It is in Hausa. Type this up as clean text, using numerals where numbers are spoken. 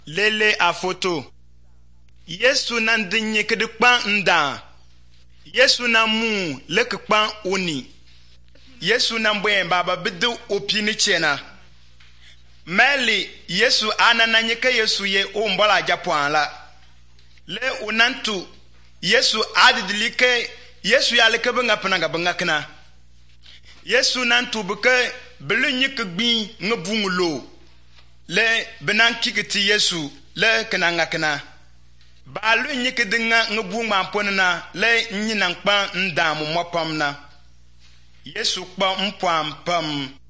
Lele a photo. Yesu nan dinye kedekpan nda. Yesu nan mu lekpan oni. Yesu nan bwen baba bidu opini chena. Meli Yesu anananye ke Yesu ye o mbola Japan la. Le unantu Yesu adidilike Yesu ya leke benga penanga benga kena. Yesu nantu beke belu nyike gbi ngebungulo. Le benan kikiti Yesu le kenanga kena. Ba lu nyike dinga ngebunga mponena le nyinan kpa ndamu mopamna. Yesu kpa mpam pam.